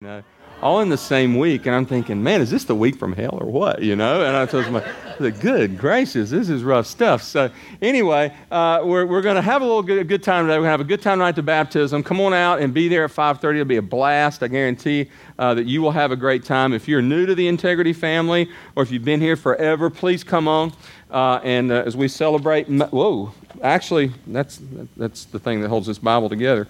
You know, all in the same week, and I'm thinking, man, is this the week from hell or what? You know, and I told my, good gracious, this is rough stuff. So anyway, we're going to have a little good time today. We're going to have a good time tonight at the baptism. Come on out and be there at 5:30. It'll be a blast. I guarantee that you will have a great time. If you're new to the Integrity family, or if you've been here forever, please come on. And as we celebrate, actually, that's the thing that holds this Bible together.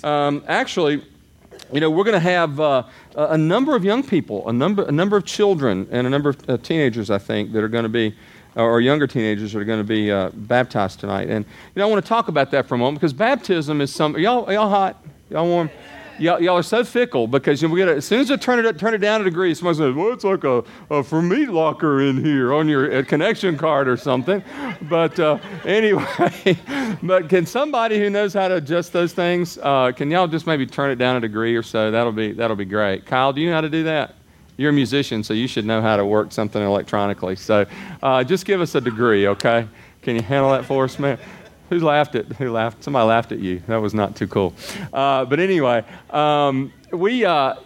You know, we're going to have a number of young people, a number of children, and a number of teenagers, I think, that are going to be, or younger teenagers that are going to be baptized tonight. And you know, I want to talk about that for a moment because baptism is something. Y'all hot? Y'all warm? Y'all are so fickle because we get as soon as I turn it down a degree, somebody says, "Well, it's like a for meat locker in here on your connection card or something." But anyway, but can somebody who knows how to adjust those things, can y'all just maybe turn it down a degree or so? That'll be great. Kyle, do you know how to do that? You're a musician, so you should know how to work something electronically. So just give us a degree, okay? Can you handle that for us, man? Who laughed? Somebody laughed at you. That was not too cool. But anyway, we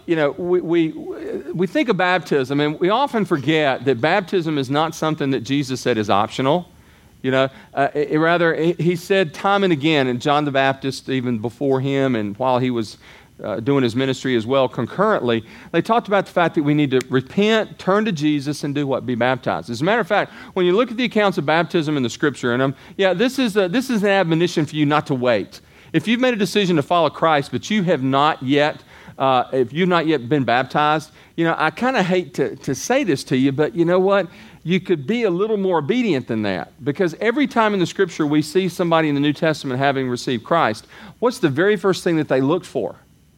think of baptism, and we often forget that baptism is not something that Jesus said is optional. You know, rather, he said time and again, and John the Baptist, even before him, and while he was doing his ministry as well concurrently, they talked about the fact that we need to repent, turn to Jesus, and do what? Be baptized. As a matter of fact, when you look at the accounts of baptism in the Scripture, and this is an admonition for you not to wait. If you've made a decision to follow Christ, but you have not yet, if you've not yet been baptized, you know, I kind of hate to say this to you, but you know what? You could be a little more obedient than that, because every time in the Scripture we see somebody in the New Testament having received Christ, what's the very first thing that they looked for?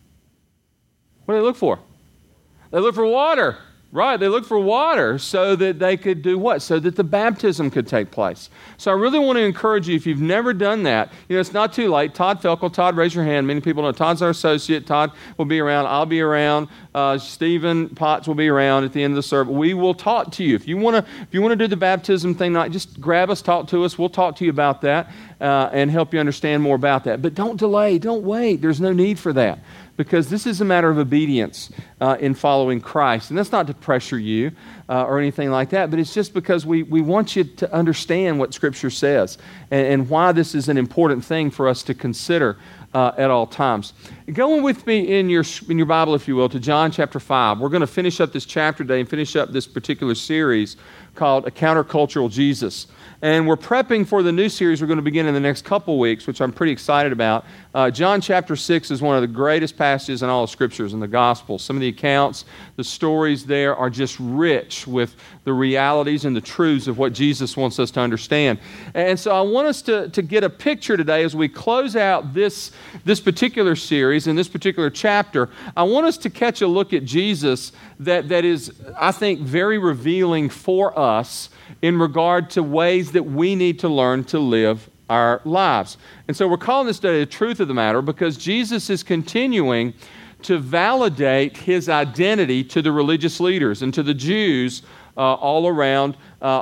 What do they look for? They look for water, right? They look for water so that they could do what? So that the baptism could take place. So I really want to encourage you, if you've never done that, you know, it's not too late. Todd Felkel, Todd, raise your hand. Many people know Todd's our associate. Todd will be around. I'll be around. Stephen Potts will be around at the end of the service. We will talk to you. If you want to do the baptism thing, just grab us, talk to us. We'll talk to you about that and help you understand more about that. But don't delay. Don't wait. There's no need for that, because this is a matter of obedience in following Christ. And that's not to pressure you or anything like that, but it's just because we want you to understand what Scripture says and why this is an important thing for us to consider at all times. Go with me in your Bible, if you will, to John chapter 5. We're going to finish up this chapter today and finish up this particular series called A Countercultural Jesus. And we're prepping for the new series we're going to begin in the next couple weeks, which I'm pretty excited about. John chapter 6 is one of the greatest passages in all of Scriptures in the Gospels. Some of the accounts, the stories there are just rich with the realities and the truths of what Jesus wants us to understand. And so I want us to get a picture today as we close out this particular series and this particular chapter. I want us to catch a look at Jesus that is, I think, very revealing for us in regard to ways that we need to learn to live our lives. And so we're calling this today the truth of the matter, because Jesus is continuing to validate his identity to the religious leaders and to the Jews all around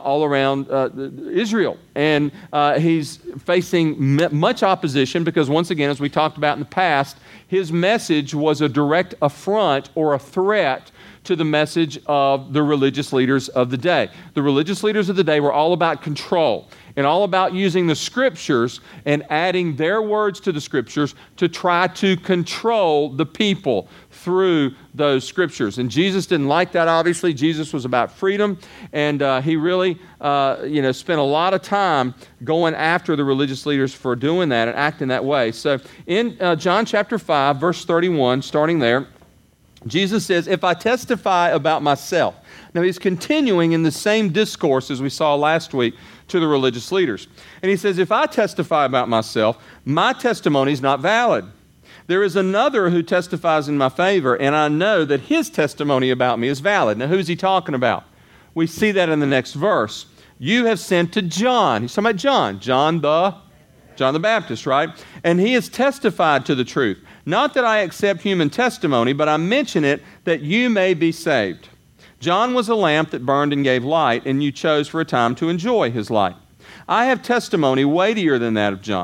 Israel. And he's facing much opposition because, once again, as we talked about in the past, his message was a direct affront or a threat to the message of the religious leaders of the day. The religious leaders of the day were all about control and all about using the Scriptures and adding their words to the Scriptures to try to control the people through those Scriptures. And Jesus didn't like that, obviously. Jesus was about freedom, and he really spent a lot of time going after the religious leaders for doing that and acting that way. So in John chapter 5, verse 31, starting there, Jesus says, "If I testify about myself." Now he's continuing in the same discourse as we saw last week to the religious leaders. And he says, "If I testify about myself, my testimony is not valid. There is another who testifies in my favor, and I know that his testimony about me is valid." Now who's he talking about? We see that in the next verse. "You have sent to John." He's talking about John the Baptist, right? "And he has testified to the truth. Not that I accept human testimony, but I mention it that you may be saved. John was a lamp that burned and gave light, and you chose for a time to enjoy his light. I have testimony weightier than that of John.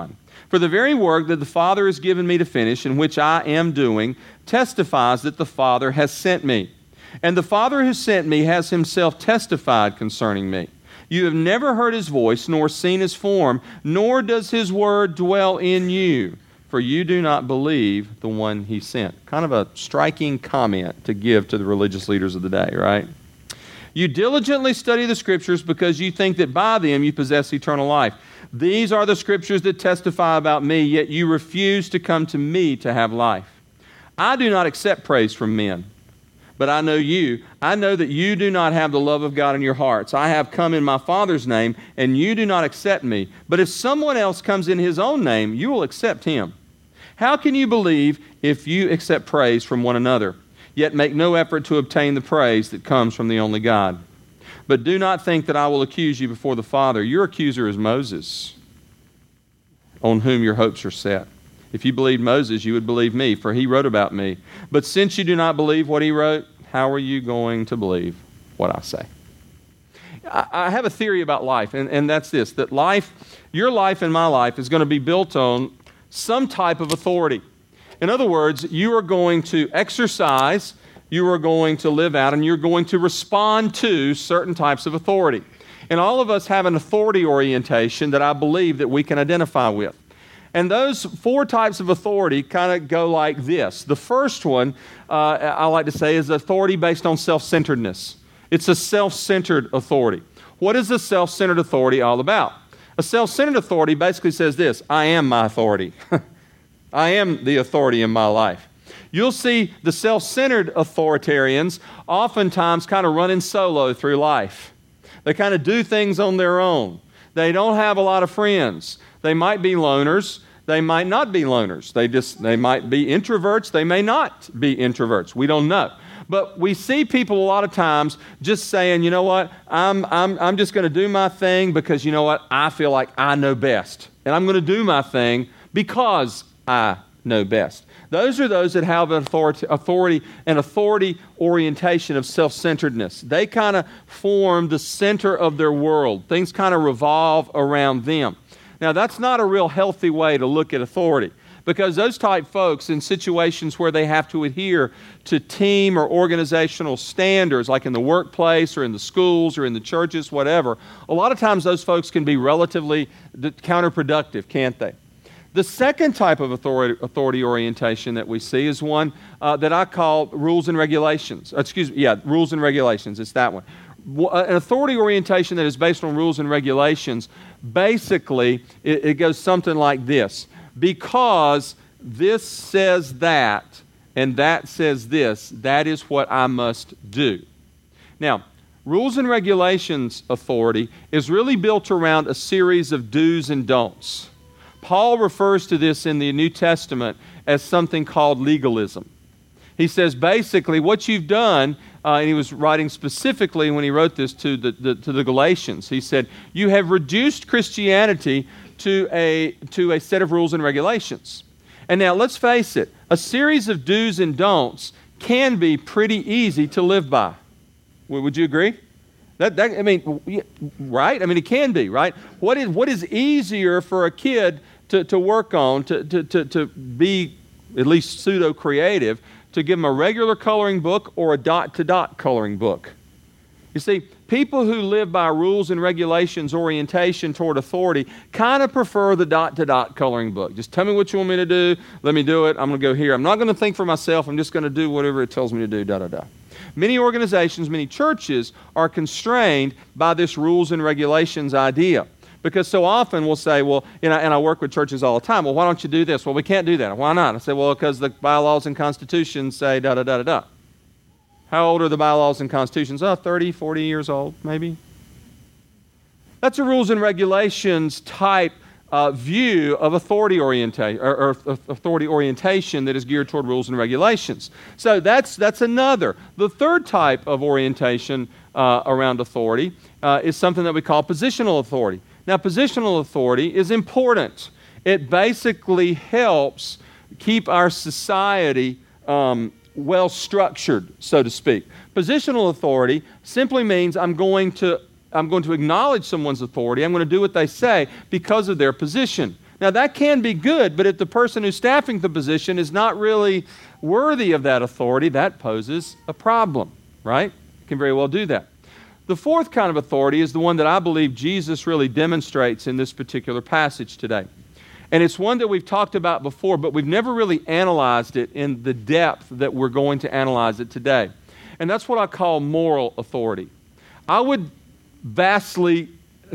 For the very work that the Father has given me to finish, and which I am doing, testifies that the Father has sent me. And the Father who sent me has himself testified concerning me. You have never heard his voice, nor seen his form, nor does his word dwell in you, for you do not believe the one he sent. Kind of a striking comment to give to the religious leaders of the day, right? You diligently study the Scriptures because you think that by them you possess eternal life. These are the Scriptures that testify about me, yet you refuse to come to me to have life. I do not accept praise from men, but I know you. I know that you do not have the love of God in your hearts. I have come in my Father's name, and you do not accept me. But if someone else comes in his own name, you will accept him. How can you believe if you accept praise from one another, yet make no effort to obtain the praise that comes from the only God? But do not think that I will accuse you before the Father. Your accuser is Moses, on whom your hopes are set. If you believed Moses, you would believe me, for he wrote about me. But since you do not believe what he wrote, how are you going to believe what I say? I have a theory about life, and that's this, that your life and my life is going to be built on some type of authority. In other words, you are going to exercise, you are going to live out, and you're going to respond to certain types of authority. And all of us have an authority orientation that I believe that we can identify with. And those four types of authority kind of go like this. The first one, I like to say, is authority based on self-centeredness. It's a self-centered authority. What is a self-centered authority all about? A self-centered authority basically says this: I am my authority. I am the authority in my life. You'll see the self-centered authoritarians oftentimes kind of running solo through life. They kind of do things on their own. They don't have a lot of friends. They might be loners. They might not be loners. They might be introverts. They may not be introverts. We don't know. But we see people a lot of times just saying, you know what, I'm just going to do my thing because, you know what, I feel like I know best. And I'm going to do my thing because I know best. Those are those that have an authority orientation of self-centeredness. They kind of form the center of their world. Things kind of revolve around them. Now, that's not a real healthy way to look at authority, because those type folks in situations where they have to adhere to team or organizational standards, like in the workplace or in the schools or in the churches, whatever, a lot of times those folks can be relatively counterproductive, can't they? The second type of authority orientation that we see is one that I call rules and regulations. Rules and regulations. It's that one. An authority orientation that is based on rules and regulations, basically, it goes something like this. Because this says that, and that says this, that is what I must do. Now, rules and regulations authority is really built around a series of do's and don'ts. Paul refers to this in the New Testament as something called legalism. He says basically what you've done, and he was writing specifically when he wrote this to the Galatians. He said, you have reduced Christianity to a set of rules and regulations. And now let's face it, a series of do's and don'ts can be pretty easy to live by. Would you agree? Right? I mean, it can be, right? What is easier for a kid to work on, to be at least pseudo-creative, to give them a regular coloring book or a dot-to-dot coloring book? You see, people who live by rules and regulations orientation toward authority kind of prefer the dot-to-dot coloring book. Just tell me what you want me to do. Let me do it. I'm going to go here. I'm not going to think for myself. I'm just going to do whatever it tells me to do, da-da-da. Many organizations, many churches are constrained by this rules and regulations idea. Because so often we'll say, well, and I work with churches all the time, well, why don't you do this? Well, we can't do that. Why not? I say, well, because the bylaws and constitutions say da-da-da-da-da. How old are the bylaws and constitutions? 30, 40 years old, maybe. That's a rules and regulations type view of authority orientation or authority orientation that is geared toward rules and regulations. So that's another. The third type of orientation around authority is something that we call positional authority. Now, positional authority is important. It basically helps keep our society well structured, so to speak. Positional authority simply means I'm going to acknowledge someone's authority. I'm going to do what they say because of their position. Now, that can be good, but if the person who's staffing the position is not really worthy of that authority, that poses a problem, right? Can very well do that. The fourth kind of authority is the one that I believe Jesus really demonstrates in this particular passage today. And it's one that we've talked about before, but we've never really analyzed it in the depth that we're going to analyze it today. And that's what I call moral authority. I would vastly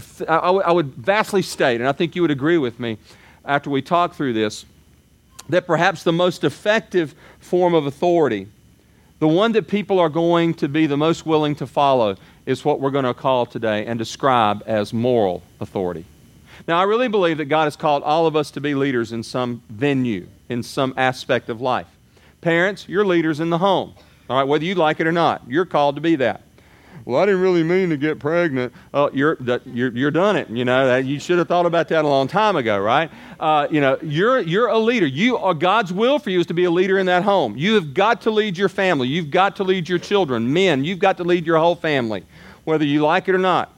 state, and I think you would agree with me after we talk through this, that perhaps the most effective form of authority, the one that people are going to be the most willing to follow, is what we're going to call today and describe as moral authority. Now, I really believe that God has called all of us to be leaders in some venue, in some aspect of life. Parents, you're leaders in the home. All right, whether you like it or not, you're called to be that. Well, I didn't really mean to get pregnant. Oh, you're done it. You know, you should have thought about that a long time ago, right? You're a leader. God's will for you is to be a leader in that home. You have got to lead your family. You've got to lead your children. Men, you've got to lead your whole family, whether you like it or not.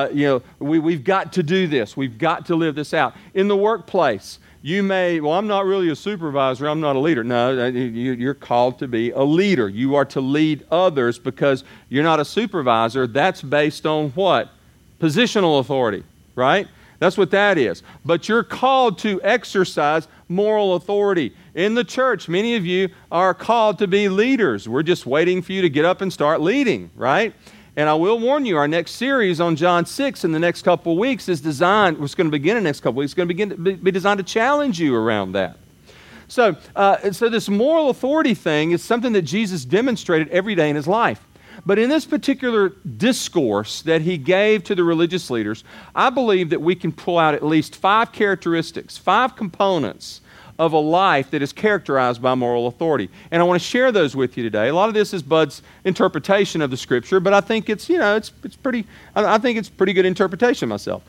We've got to do this. We've got to live this out. In the workplace, I'm not really a supervisor, I'm not a leader. No, you're called to be a leader. You are to lead others because you're not a supervisor. That's based on what? Positional authority, right? That's what that is. But you're called to exercise moral authority. In the church, many of you are called to be leaders. We're just waiting for you to get up and start leading, right? And I will warn you, our next series on John 6 in the next couple of weeks is designed, it's going to begin in the next couple of weeks, it's going to be designed to challenge you around that. So this moral authority thing is something that Jesus demonstrated every day in his life. But in this particular discourse that he gave to the religious leaders, I believe that we can pull out at least 5 characteristics, 5 components of a life that is characterized by moral authority. And I want to share those with you today. A lot of this is Bud's interpretation of the Scripture, but I think it's pretty good interpretation myself.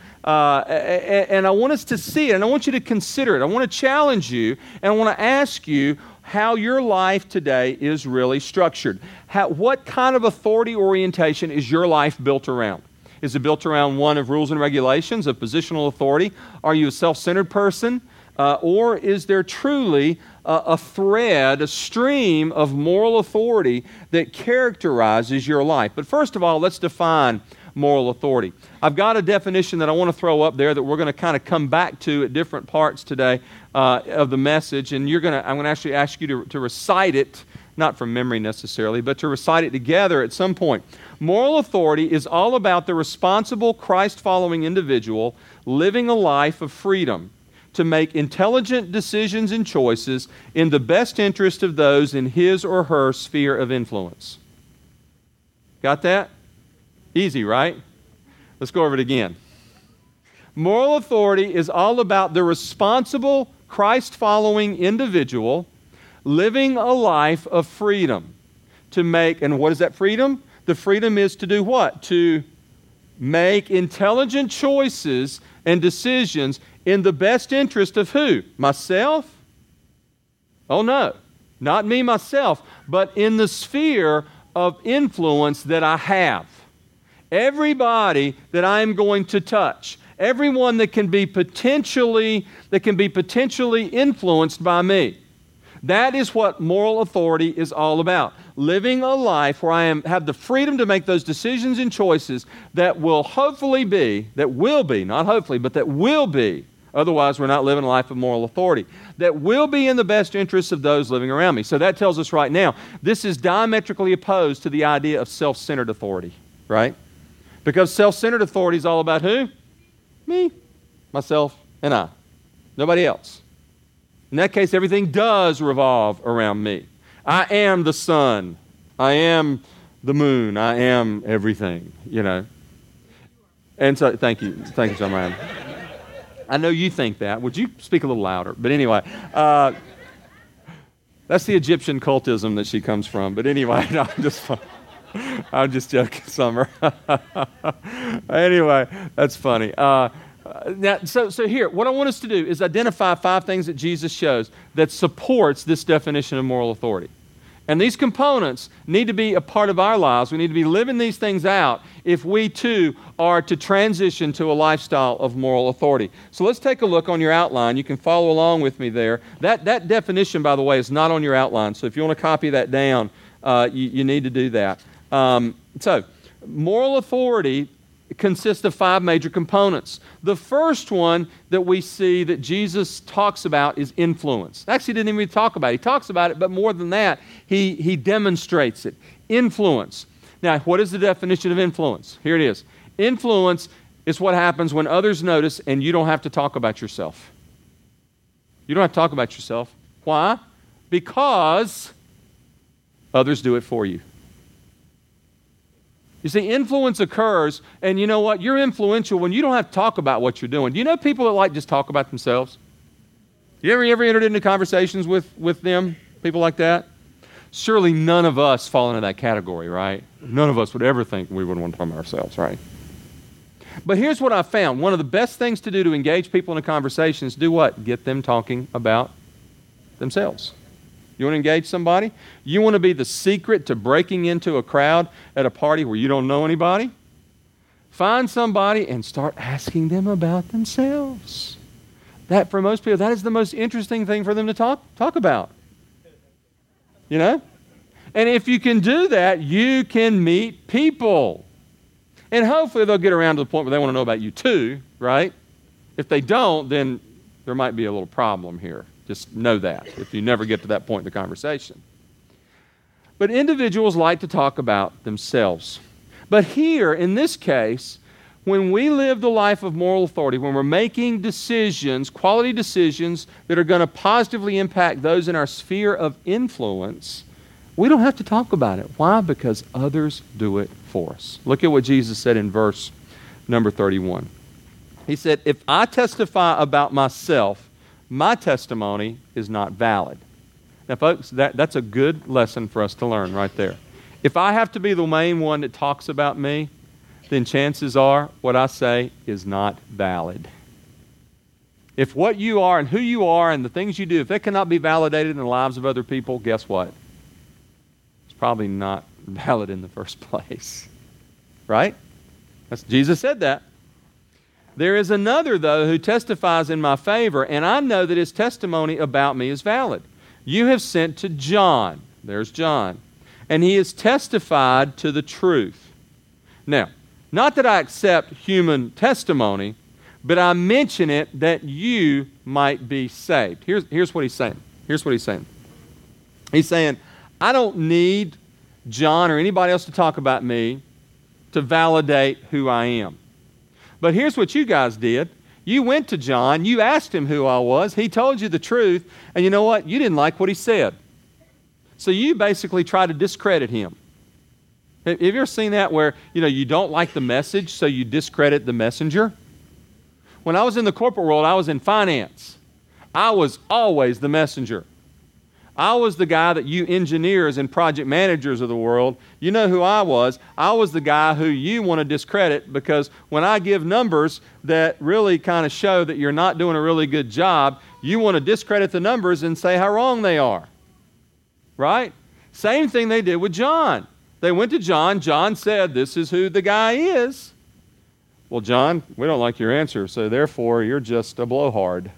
And I want us to see it, and I want you to consider it. I want to challenge you, and I want to ask you how your life today is really structured. What kind of authority orientation is your life built around? Is it built around one of rules and regulations, of positional authority? Are you a self-centered person? Or is there truly a thread, a stream of moral authority that characterizes your life? But first of all, let's define moral authority. I've got a definition that I want to throw up there that we're going to kind of come back to at different parts today of the message, and I'm going to actually ask you to recite it, not from memory necessarily, but to recite it together at some point. Moral authority is all about the responsible, Christ-following individual living a life of freedom to make intelligent decisions and choices in the best interest of those in his or her sphere of influence. Got that? Easy, right? Let's go over it again. Moral authority is all about the responsible, Christ-following individual living a life of freedom to make, and what is that freedom? The freedom is to do what? To make intelligent choices and decisions in the best interest of who? Myself? Oh no, not me myself, but in the sphere of influence that I have. Everybody that I am going to touch, everyone that can be potentially influenced by me. That is what moral authority is all about. Living a life where I have the freedom to make those decisions and choices that will be, otherwise we're not living a life of moral authority, that will be in the best interests of those living around me. So that tells us right now, this is diametrically opposed to the idea of self-centered authority, right? Because self-centered authority is all about who? Me, myself, and I. Nobody else. In that case, everything does revolve around me. I am the sun. I am the moon. I am everything, And so, thank you. Thank you, John Ryan. I know you think that. Would you speak a little louder? But anyway, that's the Egyptian cultism that she comes from. But anyway, no, I'm just joking, Summer. Anyway, that's funny. So here, what I want us to do is identify 5 things that Jesus shows that supports this definition of moral authority. And these components need to be a part of our lives. We need to be living these things out if we too are to transition to a lifestyle of moral authority. So let's take a look on your outline. You can follow along with me there. That definition, by the way, is not on your outline. So if you want to copy that down, you need to do that. So moral authority consists of 5 major components. The first one that we see that Jesus talks about is influence. Actually, he didn't even talk about it. He talks about it, but more than that, he demonstrates it. Influence. Now, what is the definition of influence? Here it is. Influence is what happens when others notice and you don't have to talk about yourself. You don't have to talk about yourself. Why? Because others do it for you. You see, influence occurs, and you know what? You're influential when you don't have to talk about what you're doing. Do you know people that like just talk about themselves? You ever entered into conversations with them, people like that? Surely none of us fall into that category, right? None of us would ever think we would want to talk about ourselves, right? But here's what I found. One of the best things to do to engage people in a conversation is do what? Get them talking about themselves. You want to engage somebody? You want to be the secret to breaking into a crowd at a party where you don't know anybody? Find somebody and start asking them about themselves. That, for most people, that is the most interesting thing for them to talk about. You know? And if you can do that, you can meet people. And hopefully they'll get around to the point where they want to know about you too, right? If they don't, then there might be a little problem here. Just know that if you never get to that point in the conversation. But individuals like to talk about themselves. But here, in this case, when we live the life of moral authority, when we're making decisions, quality decisions that are going to positively impact those in our sphere of influence, we don't have to talk about it. Why? Because others do it for us. Look at what Jesus said in verse number 31. He said, "If I testify about myself, my testimony is not valid." Now, folks, that's a good lesson for us to learn right there. If I have to be the main one that talks about me, then chances are what I say is not valid. If what you are and who you are and the things you do, if they cannot be validated in the lives of other people, guess what? It's probably not valid in the first place. Right? Jesus said that. There is another, though, who testifies in my favor, and I know that his testimony about me is valid. You have sent to John. There's John. And he has testified to the truth. Now, not that I accept human testimony, but I mention it that you might be saved. Here's what he's saying. Here's what he's saying. He's saying, I don't need John or anybody else to talk about me to validate who I am. But here's what you guys did. You went to John, you asked him who I was, he told you the truth, and you know what? You didn't like what he said. So you basically tried to discredit him. Have you ever seen that where, you don't like the message, so you discredit the messenger? When I was in the corporate world, I was in finance. I was always the messenger. I was the guy that you engineers and project managers of the world, you know who I was. I was the guy who you want to discredit because when I give numbers that really kind of show that you're not doing a really good job, you want to discredit the numbers and say how wrong they are. Right? Same thing they did with John. They went to John. John said, this is who the guy is. Well, John, we don't like your answer, so therefore you're just a blowhard,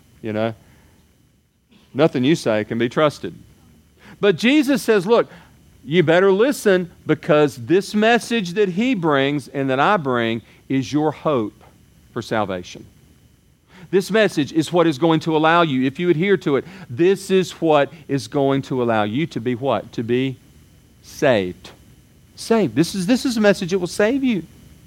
Nothing you say can be trusted. But Jesus says, look, you better listen because this message that he brings and that I bring is your hope for salvation. This message is what is going to allow you, if you adhere to it, this is what is going to allow you to be what? To be saved. Saved. This is a message that will save you.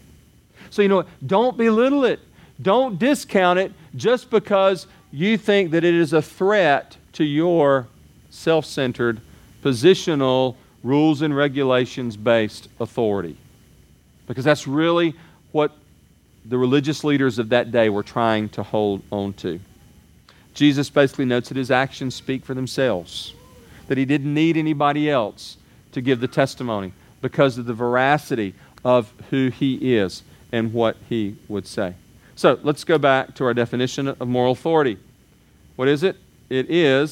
So don't belittle it. Don't discount it just because you think that it is a threat to your self-centered, positional, rules and regulations-based authority. Because that's really what the religious leaders of that day were trying to hold on to. Jesus basically notes that his actions speak for themselves, that he didn't need anybody else to give the testimony because of the veracity of who he is and what he would say. So let's go back to our definition of moral authority. What is it? It is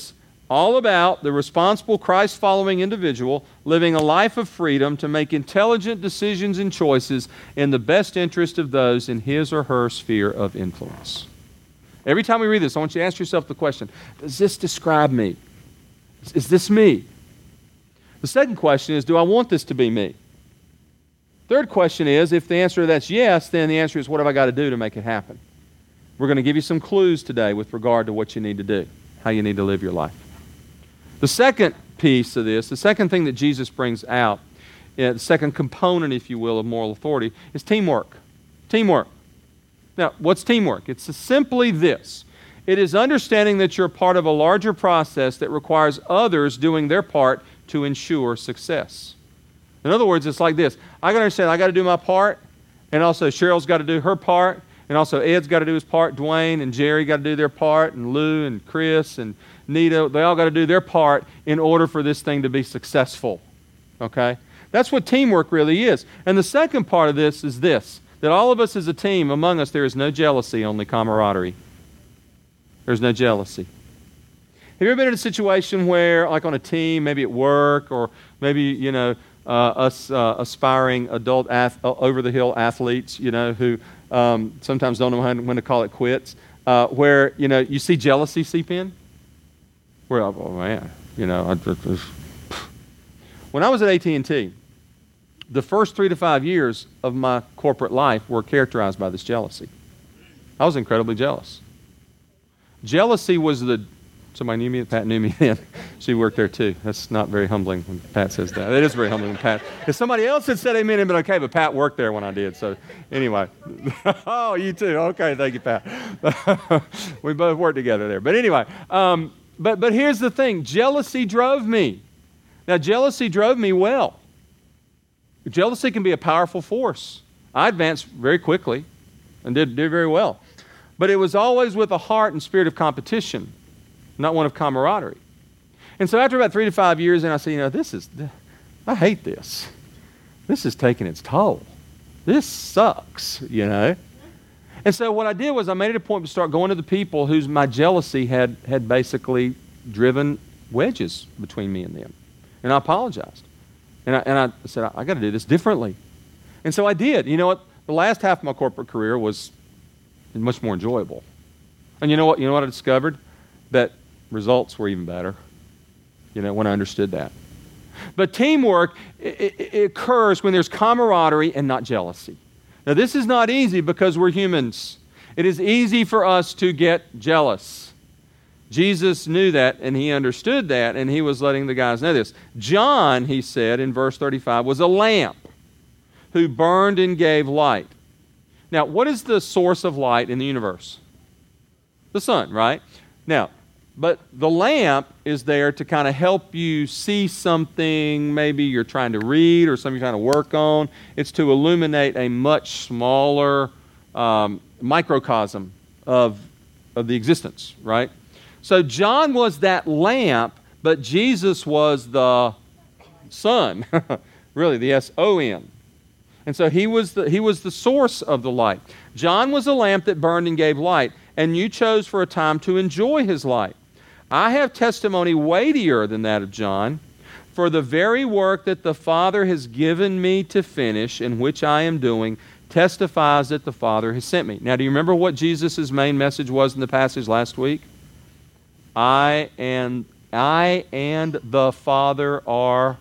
all about the responsible Christ-following individual living a life of freedom to make intelligent decisions and choices in the best interest of those in his or her sphere of influence. Every time we read this, I want you to ask yourself the question, does this describe me? Is this me? The second question is, do I want this to be me? Third question is, if the answer to that's yes, then the answer is, what have I got to do to make it happen? We're going to give you some clues today with regard to what you need to do, how you need to live your life. The second piece of this, the second thing that Jesus brings out, the second component, if you will, of moral authority, is teamwork. Teamwork. Now, what's teamwork? It's simply this. It is understanding that you're part of a larger process that requires others doing their part to ensure success. In other words, it's like this. I got to understand, I got to do my part, and also Cheryl's got to do her part, and also Ed's got to do his part, Dwayne and Jerry got to do their part, and Lou and Chris and Nita, they all got to do their part in order for this thing to be successful. Okay? That's what teamwork really is. And the second part of this is this, that all of us as a team, among us, there is no jealousy, only camaraderie. There's no jealousy. Have you ever been in a situation where, like on a team, maybe at work, or maybe, us aspiring adult over-the-hill athletes, who sometimes don't know when to call it quits, where, you see jealousy seep in? Where, oh man, when I was at AT&T, the first 3 to 5 years of my corporate life were characterized by this jealousy. I was incredibly jealous. Jealousy was somebody knew me? Pat knew me then. She worked there too. That's not very humbling when Pat says that. It is very humbling when Pat. If somebody else had said amen, it'd been okay, but Pat worked there when I did. So anyway. Oh, you too. Okay, thank you, Pat. We both worked together there. But anyway, but here's the thing. Jealousy drove me. Now, jealousy drove me well. Jealousy can be a powerful force. I advanced very quickly and did very well. But it was always with a heart and spirit of competition, not one of camaraderie. And so after about 3 to 5 years, and I said, I hate this. This is taking its toll. This sucks, And so what I did was I made it a point to start going to the people whose my jealousy had basically driven wedges between me and them. And I apologized. And I said, I got to do this differently. And so I did. You know what? The last half of my corporate career was much more enjoyable. And you know what I discovered? That results were even better, when I understood that. But teamwork, it occurs when there's camaraderie and not jealousy. Now, this is not easy because we're humans. It is easy for us to get jealous. Jesus knew that, and he understood that, and he was letting the guys know this. John, he said in verse 35, was a lamp who burned and gave light. Now, what is the source of light in the universe? The sun, right? Now, but the lamp is there to kind of help you see something maybe you're trying to read or something you're trying to work on. It's to illuminate a much smaller microcosm of the existence, right? So John was that lamp, but Jesus was the sun, really, the S-O-N. And so he was the source of the light. John was a lamp that burned and gave light, and you chose for a time to enjoy his light. I have testimony weightier than that of John, for the very work that the Father has given me to finish, and which I am doing, testifies that the Father has sent me. Now, do you remember what Jesus' main message was in the passage last week? I and the Father are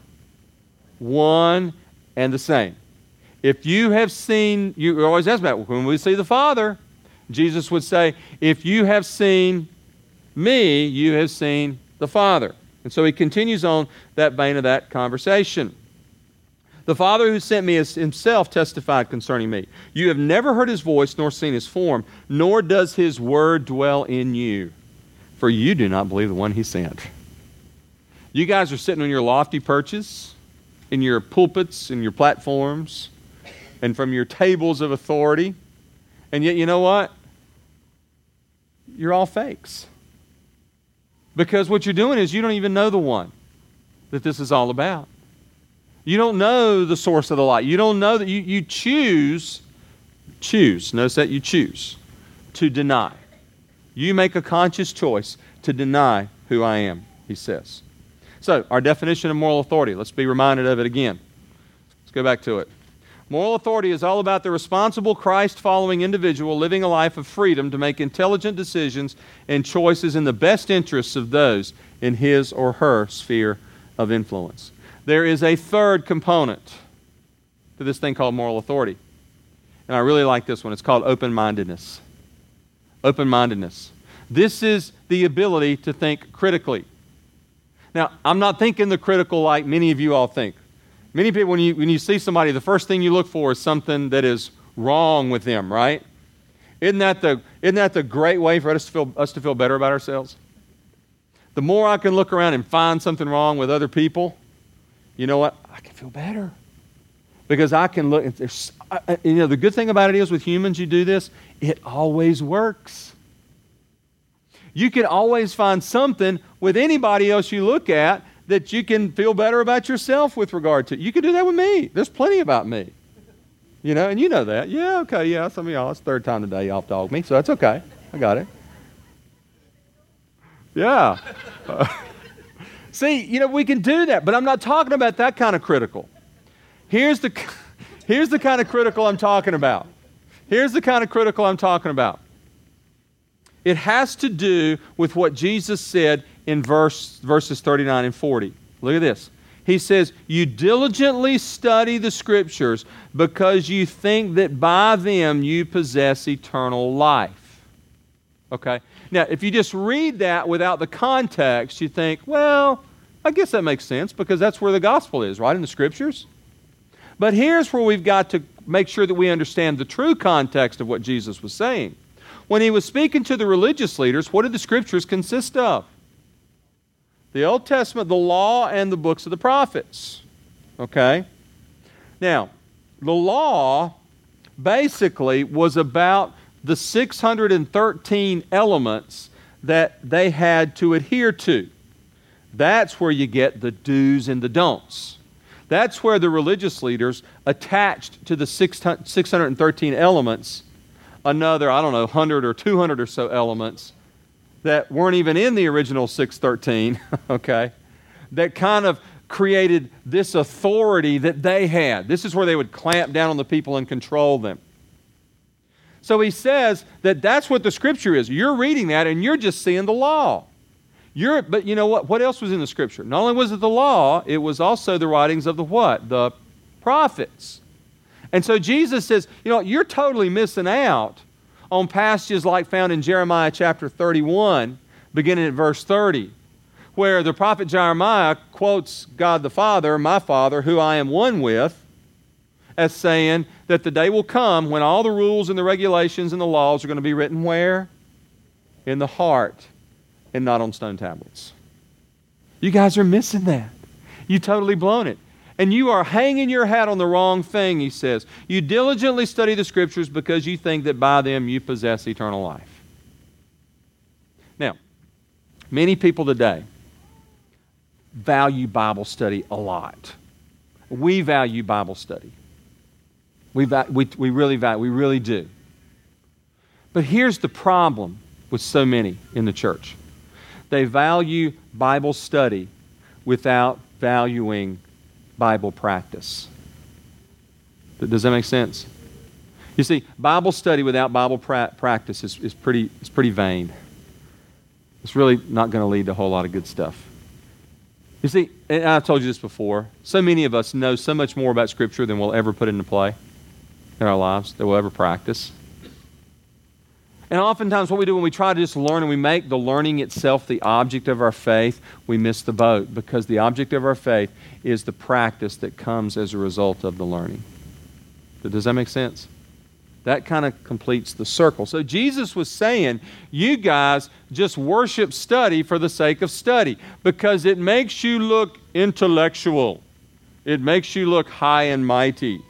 one and the same. If you have seen, you always ask about, when we see the Father, Jesus would say, if you have seen me, you have seen the Father. And so he continues on that vein of that conversation. The Father who sent me has himself testified concerning me. You have never heard his voice nor seen his form, nor does his word dwell in you, for you do not believe the one he sent. You guys are sitting on your lofty perches, in your pulpits, in your platforms, and from your tables of authority, and yet you know what? You're all fakes. Because what you're doing is you don't even know the one that this is all about. You don't know the source of the light. You don't know that you choose, notice that you choose to deny. You make a conscious choice to deny who I am. he says. So, our definition of moral authority, let's be reminded of it again. Let's go back to it. Moral authority is all about the responsible Christ-following individual living a life of freedom to make intelligent decisions and choices in the best interests of those in his or her sphere of influence. There is a third component to this thing called moral authority. And I really like this one. It's called open-mindedness. Open-mindedness. This is the ability to think critically. Now, I'm not thinking the critical like many of you all think. Many people, when you see somebody, the first thing you look for is something that is wrong with them, right? Isn't that the great way for us to feel better about ourselves? The more I can look around and find something wrong with other people, you know what? I can feel better. Because I can look, the good thing about it is with humans, you do this, it always works. You can always find something with anybody else you look at that you can feel better about yourself with regard to. You can do that with me. There's plenty about me. And you know that. Yeah, okay, yeah, some of y'all, it's the third time today y'all dog me, so that's okay. I got it. Yeah. See, we can do that, but I'm not talking about that kind of critical. Here's the kind of critical I'm talking about. Here's the kind of critical I'm talking about. It has to do with what Jesus said in verses 39 and 40. Look at this. He says, you diligently study the Scriptures because you think that by them you possess eternal life. Okay? Now, if you just read that without the context, you think, well, I guess that makes sense because that's where the gospel is, right? In the Scriptures. But here's where we've got to make sure that we understand the true context of what Jesus was saying. When he was speaking to the religious leaders, what did the Scriptures consist of? The Old Testament, the law, and the books of the prophets. Okay? Now, the law basically was about the 613 elements that they had to adhere to. That's where you get the do's and the don'ts. That's where the religious leaders attached to the 613 elements another, 100 or 200 or so elements that weren't even in the original 613, okay, that kind of created this authority that they had. This is where they would clamp down on the people and control them. So he says that that's what the Scripture is. You're reading that and you're just seeing the law. But you know what? What else was in the Scripture? Not only was it the law, it was also the writings of the what? The prophets. And so Jesus says, you're totally missing out on passages like found in Jeremiah chapter 31, beginning at verse 30, where the prophet Jeremiah quotes God the Father, my Father, who I am one with, as saying that the day will come when all the rules and the regulations and the laws are going to be written where? In the heart and not on stone tablets. You guys are missing that. You totally blown it. And you are hanging your hat on the wrong thing, he says. You diligently study the Scriptures because you think that by them you possess eternal life. Now, many people today value Bible study a lot. We value Bible study. We really do. But here's the problem with so many in the church. They value Bible study without valuing Bible practice. Does that make sense? You see, Bible study without Bible practice is pretty vain. It's really not going to lead to a whole lot of good stuff. You see, and I've told you this before, so many of us know so much more about Scripture than we'll ever put into play in our lives, that we'll ever practice. And oftentimes what we do when we try to just learn and we make the learning itself the object of our faith, we miss the boat because the object of our faith is the practice that comes as a result of the learning. Does that make sense? That kind of completes the circle. So Jesus was saying, you guys just worship study for the sake of study because it makes you look intellectual. It makes you look high and mighty.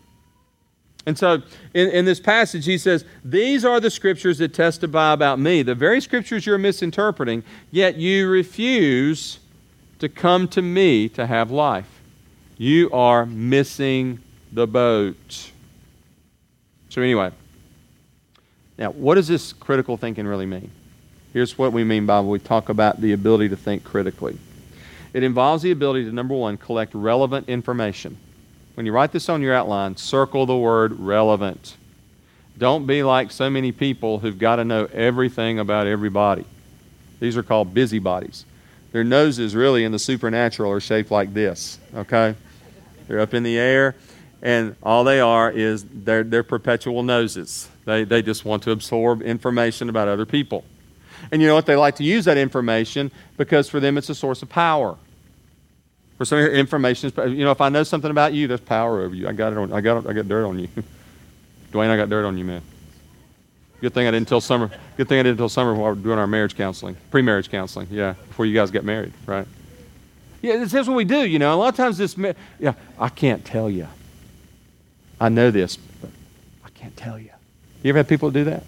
And so in this passage, he says, these are the Scriptures that testify about me, the very Scriptures you're misinterpreting, yet you refuse to come to me to have life. You are missing the boat. So anyway, now what does this critical thinking really mean? Here's what we mean by when we talk about the ability to think critically. It involves the ability to, number one, collect relevant information. When you write this on your outline, circle the word relevant. Don't be like so many people who've got to know everything about everybody. These are called busybodies. Their noses really in the supernatural are shaped like this, okay? They're up in the air, and all they are is they're perpetual noses. They just want to absorb information about other people. And you know what? They like to use that information because for them it's a source of power. For some information, if I know something about you, there's power over you. I got dirt on you. Dwayne, I got dirt on you, man. Good thing I didn't tell Summer while we were doing our marriage counseling, pre-marriage counseling, yeah, before you guys got married, right? Yeah, this is what we do, A lot of times I can't tell you. I know this, but I can't tell you. You ever had people do that?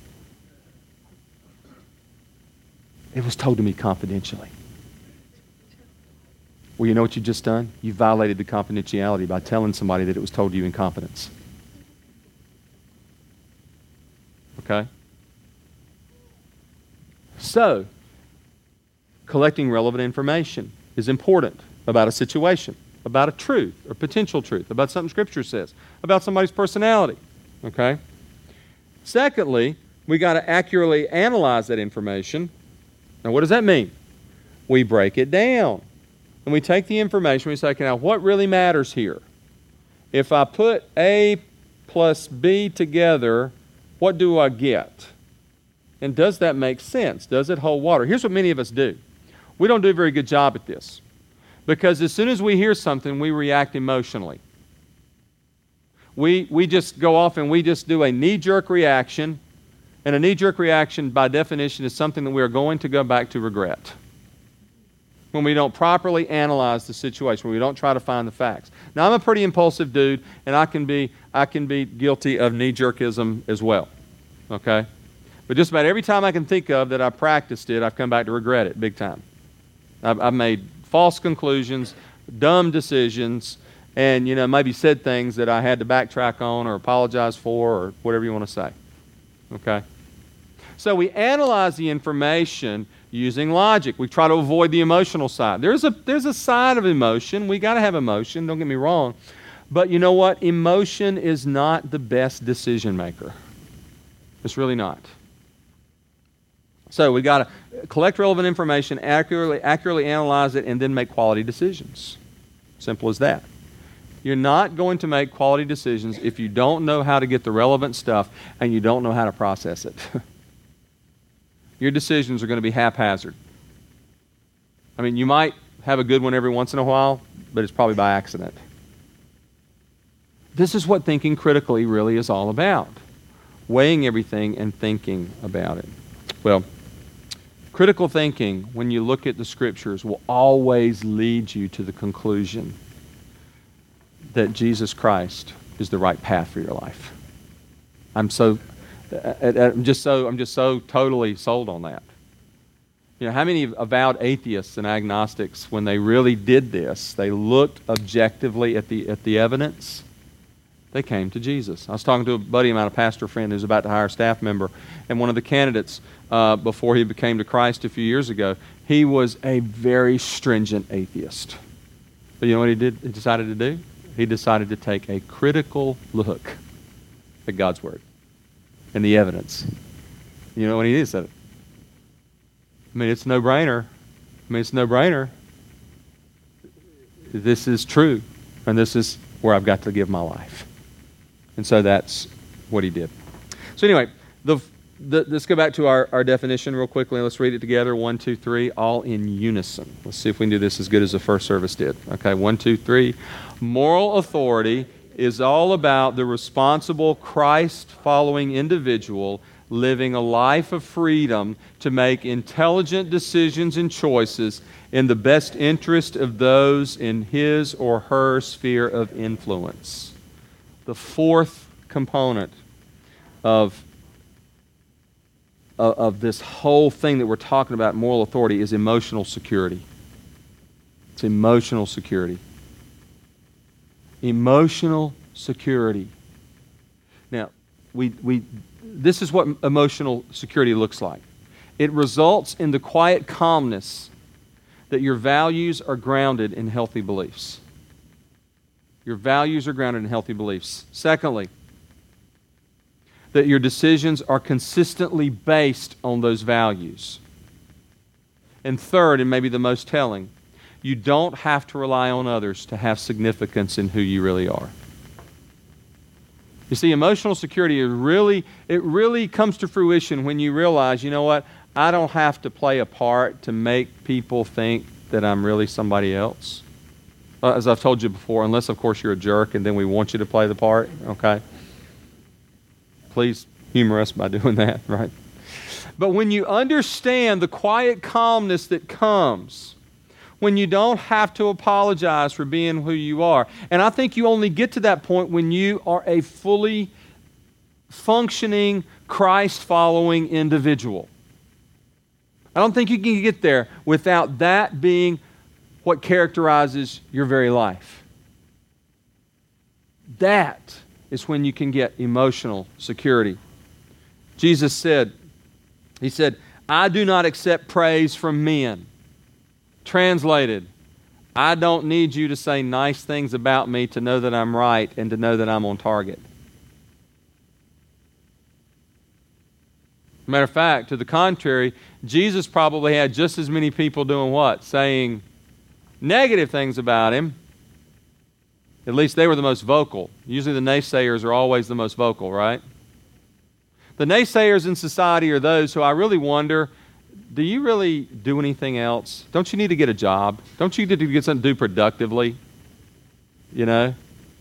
It was told to me confidentially. Well, you know what you just done? You violated the confidentiality by telling somebody that it was told to you in confidence. Okay? So, collecting relevant information is important about a situation, about a truth or potential truth, about something Scripture says, about somebody's personality. Okay? Secondly, we got to accurately analyze that information. Now, what does that mean? We break it down. And we take the information, we say, okay, now what really matters here? If I put A plus B together, what do I get? And does that make sense? Does it hold water? Here's what many of us do. We don't do a very good job at this. Because as soon as we hear something, we react emotionally. We just go off and we just do a knee-jerk reaction. And a knee-jerk reaction, by definition, is something that we are going to go back to regret. When we don't properly analyze the situation, when we don't try to find the facts. Now, I'm a pretty impulsive dude, and I can be guilty of knee-jerkism as well. Okay? But just about every time I can think of that I practiced it, I've come back to regret it big time. I've made false conclusions, dumb decisions, and maybe said things that I had to backtrack on or apologize for or whatever you want to say. Okay? So we analyze the information using logic. We try to avoid the emotional side. There's a side of emotion. We got to have emotion, don't get me wrong. But you know what? Emotion is not the best decision maker. It's really not. So we got to collect relevant information, accurately analyze it, and then make quality decisions. Simple as that. You're not going to make quality decisions if you don't know how to get the relevant stuff and you don't know how to process it. Your decisions are going to be haphazard. I mean, you might have a good one every once in a while, but it's probably by accident. This is what thinking critically really is all about. Weighing everything and thinking about it. Well, critical thinking, when you look at the Scriptures, will always lead you to the conclusion that Jesus Christ is the right path for your life. I'm just so totally sold on that. How many avowed atheists and agnostics, when they really did this, they looked objectively at the evidence, they came to Jesus. I was talking to a buddy of mine, a pastor friend who's about to hire a staff member, and one of the candidates before he came to Christ a few years ago, he was a very stringent atheist. But you know what he decided to do? He decided to take a critical look at God's Word and the evidence. You know what he did? He said, it's a no-brainer. It's a no-brainer. This is true, and this is where I've got to give my life. And so that's what he did. So anyway, let's go back to our definition real quickly. Let's read it together. 1, 2, 3, all in unison. Let's see if we can do this as good as the first service did. Okay, 1, 2, 3. Moral authority is all about the responsible, Christ-following individual living a life of freedom to make intelligent decisions and choices in the best interest of those in his or her sphere of influence. The fourth component of this whole thing that we're talking about, moral authority, is emotional security. It's emotional security. Emotional security. Now, this is what emotional security looks like. It results in the quiet calmness that your values are grounded in healthy beliefs. Your values are grounded in healthy beliefs. Secondly, that your decisions are consistently based on those values. And third, and maybe the most telling, you don't have to rely on others to have significance in who you really are. You see, emotional security really comes to fruition when you realize, you know what, I don't have to play a part to make people think that I'm really somebody else. As I've told you before, unless, of course, you're a jerk and then we want you to play the part, okay? Please humor us by doing that, right? But when you understand the quiet calmness that comes when you don't have to apologize for being who you are, and I think you only get to that point when you are a fully functioning, Christ-following individual. I don't think you can get there without that being what characterizes your very life. That is when you can get emotional security. Jesus said, He said, I do not accept praise from men. Translated, I don't need you to say nice things about me to know that I'm right and to know that I'm on target. Matter of fact, to the contrary, Jesus probably had just as many people doing what? Saying negative things about Him. At least they were the most vocal. Usually the naysayers are always the most vocal, right? The naysayers in society are those who I really wonder, do you really do anything else? Don't you need to get a job? Don't you need to get something to do productively? You know?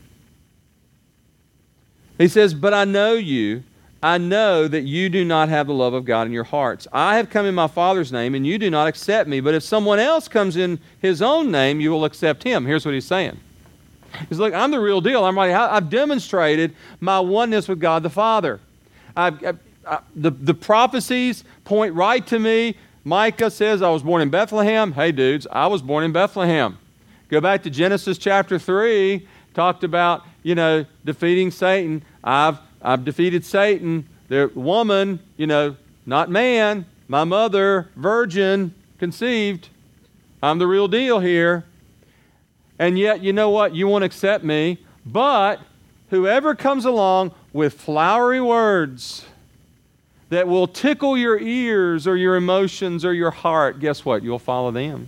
He says, but I know you. I know that you do not have the love of God in your hearts. I have come in my Father's name, and you do not accept me. But if someone else comes in His own name, you will accept him. Here's what He's saying. He's like, I'm the real deal. I'm right. I've demonstrated my oneness with God the Father. The prophecies point right to me. Micah says, I was born in Bethlehem. Hey, dudes, I was born in Bethlehem. Go back to Genesis chapter 3. Talked about, defeating Satan. I've defeated Satan. The woman, not man. My mother, virgin, conceived. I'm the real deal here. And yet, you know what? You won't accept me. But whoever comes along with flowery words that will tickle your ears or your emotions or your heart, guess what? You'll follow them.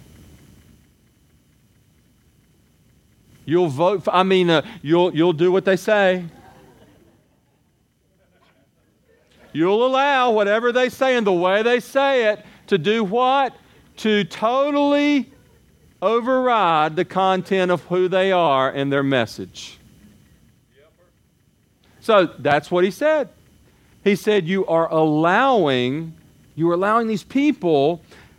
You'll vote for, you'll do what they say. You'll allow whatever they say and the way they say it to do what? To totally override the content of who they are and their message. So that's what he said. He said, you are allowing these people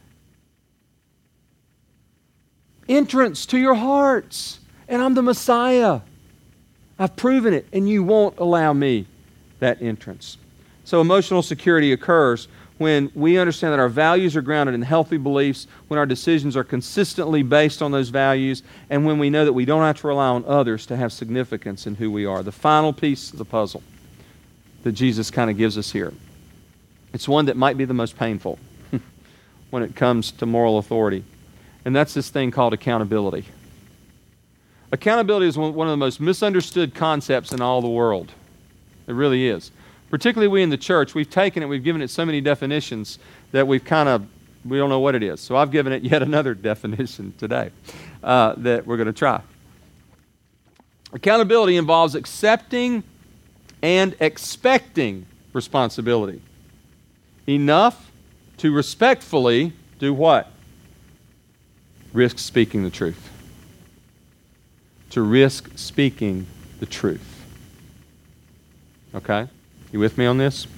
entrance to your hearts. And I'm the Messiah. I've proven it, and you won't allow me that entrance. So emotional security occurs when we understand that our values are grounded in healthy beliefs, when our decisions are consistently based on those values, and when we know that we don't have to rely on others to have significance in who we are. The final piece of the puzzle that Jesus kind of gives us here. It's one that might be the most painful when it comes to moral authority. And that's this thing called accountability. Accountability is one of the most misunderstood concepts in all the world. It really is. Particularly we in the church, we've taken it, we've given it so many definitions that we don't know what it is. So I've given it yet another definition today that we're going to try. Accountability involves accepting and expecting responsibility. Enough to respectfully do what? Risk speaking the truth. To risk speaking the truth. Okay? You with me on this?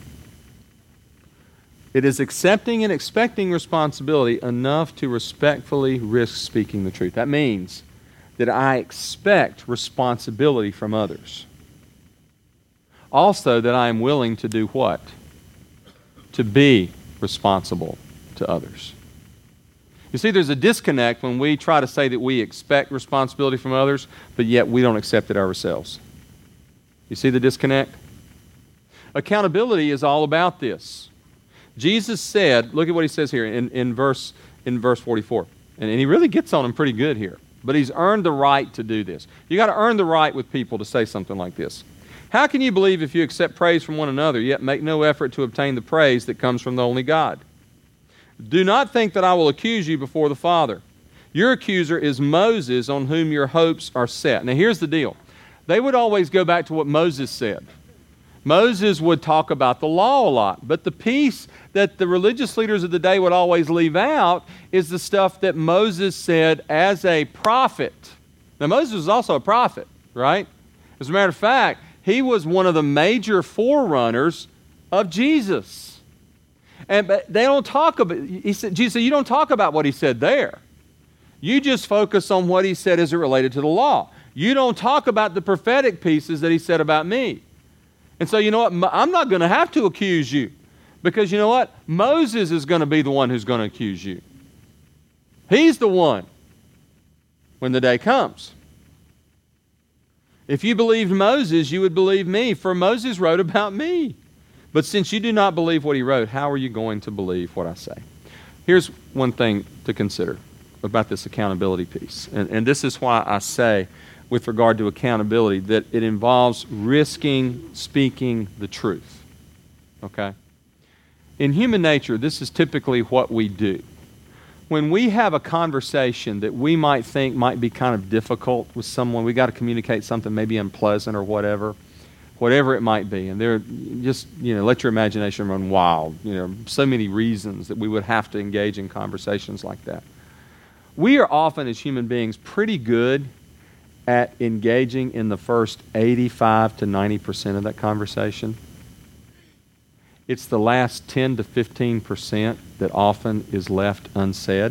It is accepting and expecting responsibility enough to respectfully risk speaking the truth. That means that I expect responsibility from others. Also, that I am willing to do what? To be responsible to others. You see, there's a disconnect when we try to say that we expect responsibility from others, but yet we don't accept it ourselves. You see the disconnect? Accountability is all about this. Jesus said, look at what he says here in verse 44. And he really gets on him pretty good here. But he's earned the right to do this. You got to earn the right with people to say something like this. How can you believe if you accept praise from one another, yet make no effort to obtain the praise that comes from the only God? Do not think that I will accuse you before the Father. Your accuser is Moses, on whom your hopes are set. Now here's the deal. They would always go back to what Moses said. Moses would talk about the law a lot, but the piece that the religious leaders of the day would always leave out is the stuff that Moses said as a prophet. Now Moses was also a prophet, right? As a matter of fact, he was one of the major forerunners of Jesus. But they don't talk about, Jesus said, you don't talk about what he said there. You just focus on what he said as it related to the law. You don't talk about the prophetic pieces that he said about me. And so you know what? I'm not going to have to accuse you. Because you know what? Moses is going to be the one who's going to accuse you. He's the one when the day comes. If you believed Moses, you would believe me, for Moses wrote about me. But since you do not believe what he wrote, how are you going to believe what I say? Here's one thing to consider about this accountability piece. And this is why I say, with regard to accountability, that it involves risking speaking the truth. Okay? In human nature, this is typically what we do. When we have a conversation that we might think might be kind of difficult with someone, we got to communicate something maybe unpleasant or whatever it might be. And they're just, let your imagination run wild. So many reasons that we would have to engage in conversations like that. We are often, as human beings, pretty good at engaging in the first 85 to 90% of that conversation. It's the last 10 to 15% that often is left unsaid.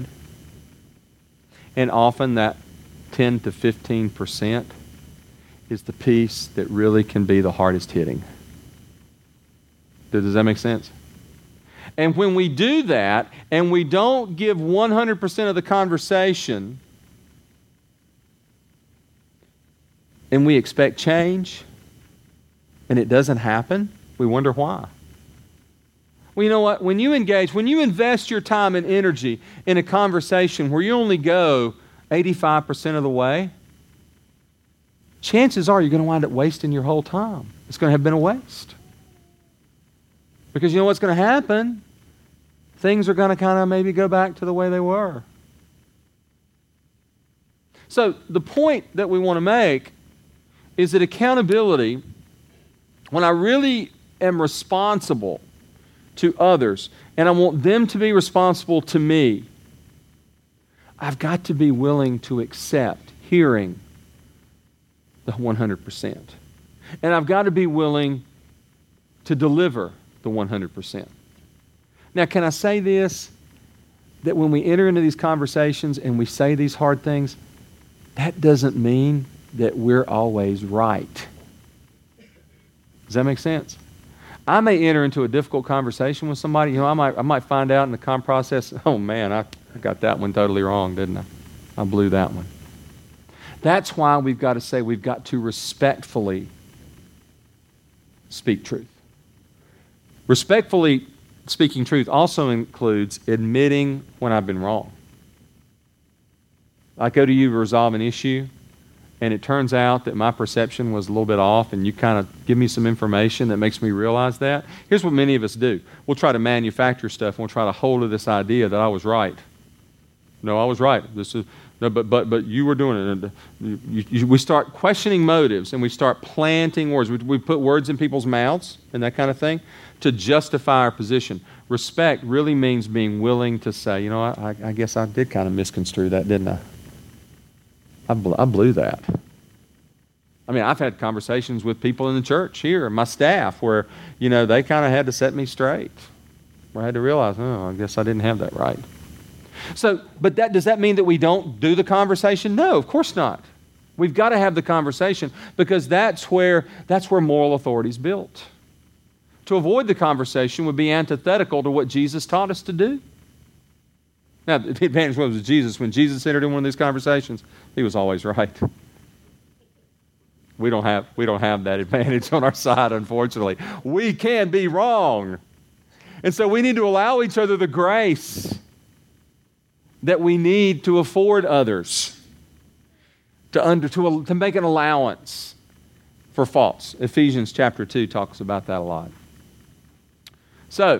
And often that 10 to 15% is the piece that really can be the hardest hitting. Does that make sense? And when we do that, and we don't give 100% of the conversation, and we expect change, and it doesn't happen, we wonder why. Well, you know what? When you invest your time and energy in a conversation where you only go 85% of the way, chances are you're going to wind up wasting your whole time. It's going to have been a waste. Because you know what's going to happen? Things are going to kind of maybe go back to the way they were. So the point that we want to make is that accountability, when I really am responsible to others and I want them to be responsible to me, I've got to be willing to accept hearing the 100%. And I've got to be willing to deliver the 100%. Now, can I say this? That when we enter into these conversations and we say these hard things, that doesn't mean that we're always right. Does that make sense? I may enter into a difficult conversation with somebody. I might find out in the process, oh man, I got that one totally wrong, didn't I? I blew that one. That's why we've got to say we've got to respectfully speak truth. Respectfully speaking truth also includes admitting when I've been wrong. I go to you to resolve an issue, and it turns out that my perception was a little bit off, and you kind of give me some information that makes me realize that. Here's what many of us do. We'll try to manufacture stuff, and we'll try to hold to this idea that I was right. No, I was right. But you were doing it. We start questioning motives, and we start planting words. We put words in people's mouths and that kind of thing to justify our position. Respect really means being willing to say, I guess I did kind of misconstrue that, didn't I? I blew that. I mean, I've had conversations with people in the church here, my staff, where, they kind of had to set me straight. Where I had to realize, I guess I didn't have that right. So, but does that mean that we don't do the conversation? No, of course not. We've got to have the conversation because that's where moral authority is built. To avoid the conversation would be antithetical to what Jesus taught us to do. Now, the advantage was with Jesus. When Jesus entered in one of these conversations, he was always right. We don't have that advantage on our side, unfortunately. We can be wrong. And so we need to allow each other the grace that we need to afford others, to make an allowance for faults. Ephesians chapter 2 talks about that a lot. So,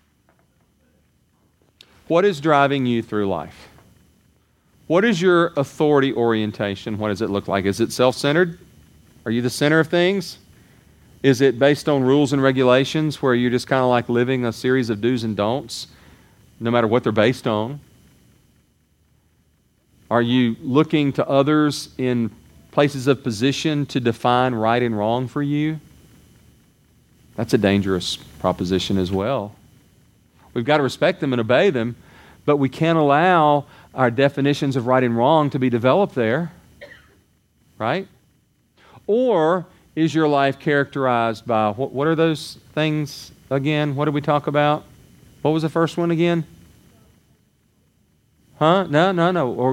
what is driving you through life? What is your authority orientation? What does it look like? Is it self-centered? Are you the center of things? Is it based on rules and regulations where you're just kind of like living a series of do's and don'ts, no matter what they're based on? Are you looking to others in places of position to define right and wrong for you? That's a dangerous proposition as well. We've got to respect them and obey them, but we can't allow our definitions of right and wrong to be developed there, right? Or is your life characterized by, what are those things again? What did we talk about? What was the first one again? Huh? No. Or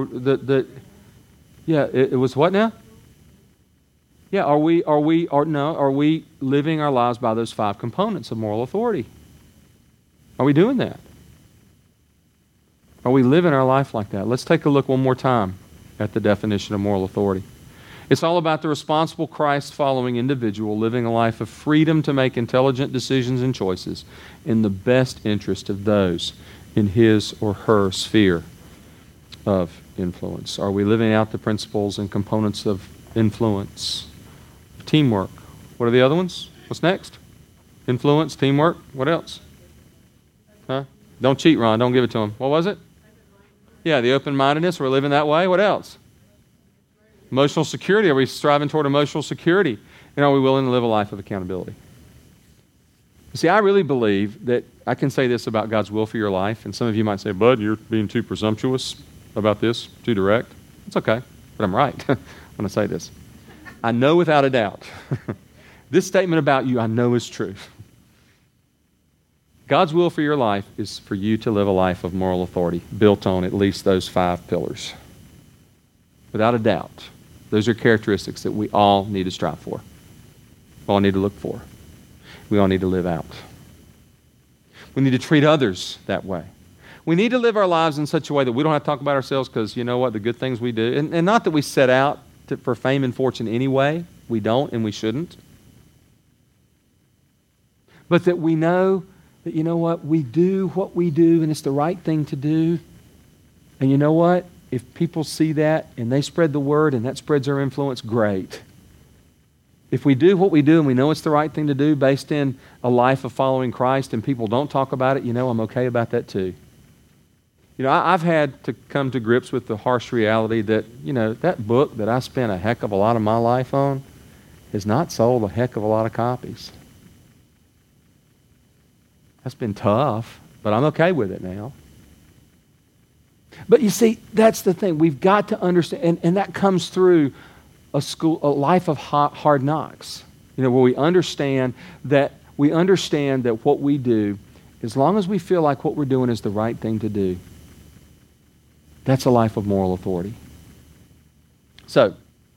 it was what now? Yeah, are we living our lives by those 5 components of moral authority? Are we doing that? Are we living our life like that? Let's take a look one more time at the definition of moral authority. It's all about the responsible Christ-following individual living a life of freedom to make intelligent decisions and choices in the best interest of those in his or her sphere of influence. Are we living out the principles and components of influence? Teamwork. What are the other ones? What's next? Influence, teamwork. What else? Huh? Don't cheat, Ron. Don't give it to him. What was it? Yeah, the open-mindedness. We're living that way. What else? Emotional security. Are we striving toward emotional security? And are we willing to live a life of accountability? See, I really believe that I can say this about God's will for your life, and some of you might say, Bud, you're being too presumptuous about this, too direct. It's okay, but I'm right when I say this. I know without a doubt, this statement about you I know is true. God's will for your life is for you to live a life of moral authority built on at least those 5 pillars. Without a doubt, those are characteristics that we all need to strive for. We all need to look for. We all need to live out. We need to treat others that way. We need to live our lives in such a way that we don't have to talk about ourselves because you know what, the good things we do, and not that we set out for fame and fortune anyway. We don't and we shouldn't. But that we know that, you know what we do and it's the right thing to do. And you know what? If people see that and they spread the word and that spreads our influence, great. If we do what we do and we know it's the right thing to do based in a life of following Christ and people don't talk about it, you know, I'm okay about that too. You know, I've had to come to grips with the harsh reality that, you know, that book that I spent a heck of a lot of my life on has not sold a heck of a lot of copies. That's been tough, but I'm okay with it now. But you see, that's the thing. We've got to understand, and that comes through a life of hard knocks. You know, where we understand that what we do, as long as we feel like what we're doing is the right thing to do, that's a life of moral authority. So,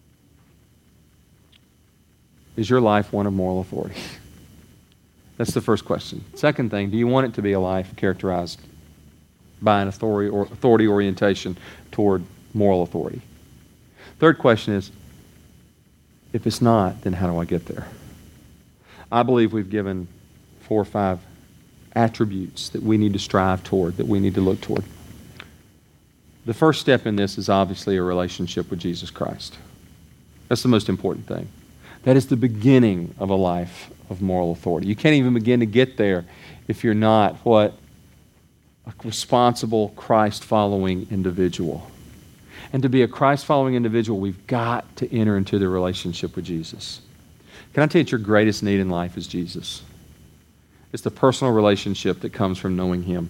is your life one of moral authority? That's the first question. Second thing, do you want it to be a life characterized by an authority orientation toward moral authority? Third question is, if it's not, then how do I get there? I believe we've given 4 or 5 attributes that we need to strive toward, that we need to look toward. The first step in this is obviously a relationship with Jesus Christ. That's the most important thing. That is the beginning of a life of moral authority. You can't even begin to get there if you're not a responsible Christ-following individual. And to be a Christ-following individual, we've got to enter into the relationship with Jesus. Can I tell you your greatest need in life is Jesus? It's the personal relationship that comes from knowing Him.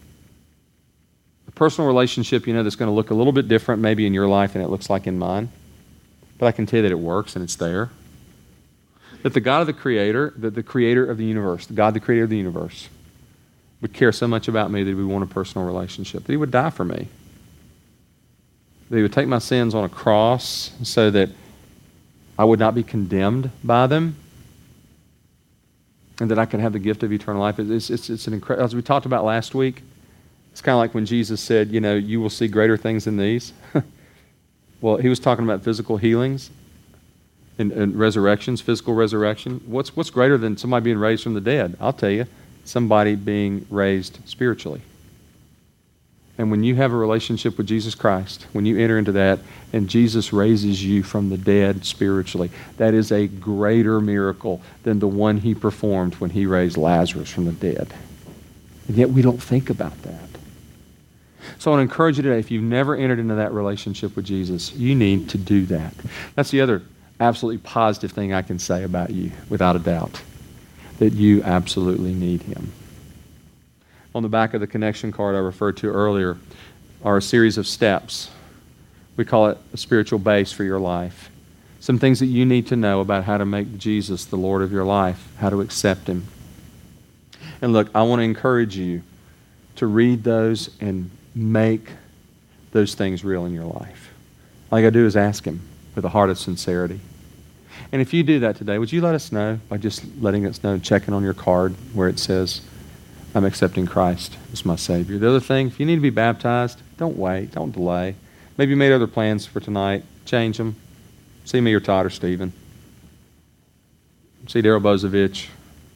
A personal relationship, you know, that's going to look a little bit different maybe in your life than it looks like in mine. But I can tell you that it works and it's there. That the God of the Creator, the Creator of the universe, the God, the Creator of the universe, would care so much about me that He would want a personal relationship, that He would die for me. That He would take my sins on a cross so that I would not be condemned by them. and that I could have the gift of eternal life. It's an incredible, as we talked about last week, it's kind of like when Jesus said, you will see greater things than these. Well, he was talking about physical healings and resurrections, physical resurrection. What's greater than somebody being raised from the dead? I'll tell you, somebody being raised spiritually. And when you have a relationship with Jesus Christ, when you enter into that, and Jesus raises you from the dead spiritually, that is a greater miracle than the one he performed when he raised Lazarus from the dead. And yet we don't think about that. So I want to encourage you today, if you've never entered into that relationship with Jesus, you need to do that. That's the other absolutely positive thing I can say about you, without a doubt, that you absolutely need him. On the back of the connection card I referred to earlier are a series of steps. We call it a spiritual base for your life. Some things that you need to know about how to make Jesus the Lord of your life, how to accept him. And look, I want to encourage you to read those and make those things real in your life. All you got to do is ask him with a heart of sincerity. And if you do that today, would you let us know by just letting us know, checking on your card where it says, I'm accepting Christ as my Savior. The other thing, if you need to be baptized, don't wait, don't delay. Maybe you made other plans for tonight. Change them. See me or Todd or Stephen. See Daryl Bozovich.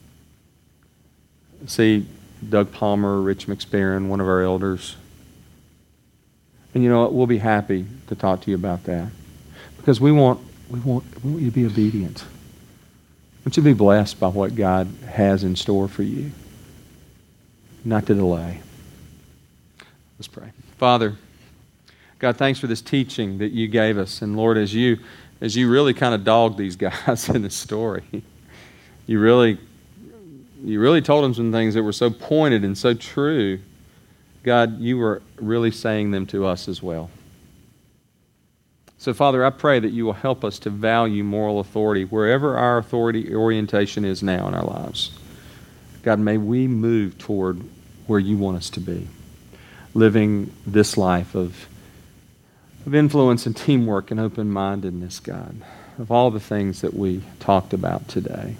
See Doug Palmer, Rich McSparron, one of our elders. And you know what? We'll be happy to talk to you about that. Because we want you to be obedient. We want you to be blessed by what God has in store for you. Not to delay. Let's pray. Father, God, thanks for this teaching that you gave us. And Lord, as you really kind of dogged these guys in this story, you really told them some things that were so pointed and so true. God, you were really saying them to us as well. So, Father, I pray that you will help us to value moral authority wherever our authority orientation is now in our lives. God, may we move toward where you want us to be, living this life of influence and teamwork and open-mindedness, God, of all the things that we talked about today.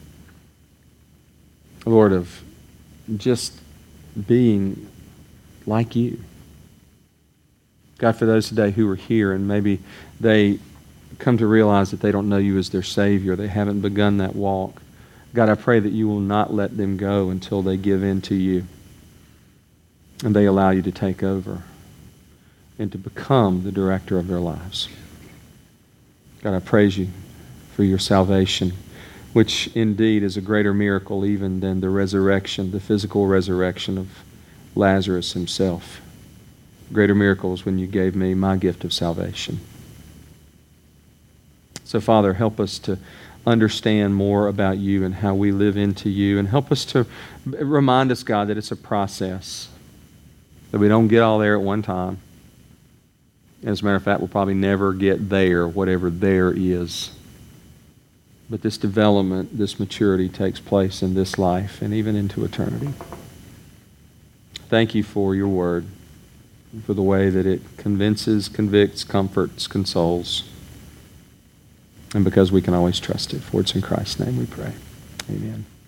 Lord, of just being like you. God, for those today who are here and maybe they come to realize that they don't know you as their Savior, they haven't begun that walk, God, I pray that you will not let them go until they give in to you and they allow you to take over and to become the director of their lives. God, I praise you for your salvation, which indeed is a greater miracle even than the resurrection, the physical resurrection of Lazarus himself. Greater miracles when you gave me my gift of salvation. So, Father, help us to understand more about you and how we live into you, and help us to remind us, God, that it's a process, that we don't get all there at one time. As a matter of fact, we'll probably never get there, whatever there is. But this development, this maturity takes place in this life and even into eternity. Thank you for your word, for the way that it convinces, convicts, comforts, consoles, and because we can always trust it. For it's in Christ's name we pray. Amen.